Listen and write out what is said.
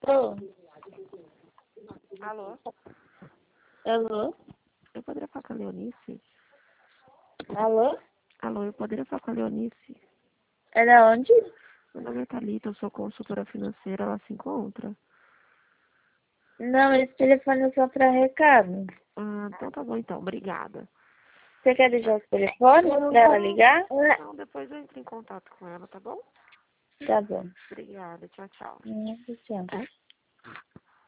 Tô. Alô? Alô? Eu poderia falar com a Leonice? Alô? Alô, eu poderia falar com a Leonice? É da onde? Meu nome é Thalita, eu sou consultora financeira, ela se encontra? Não, esse telefone é só pra recado. Ah, então tá bom então, obrigada. Você quer deixar o telefone pra ela ligar? Não, depois eu entro em contato com ela, tá bom? Tá bom. Obrigada, tchau, tchau. Tchau.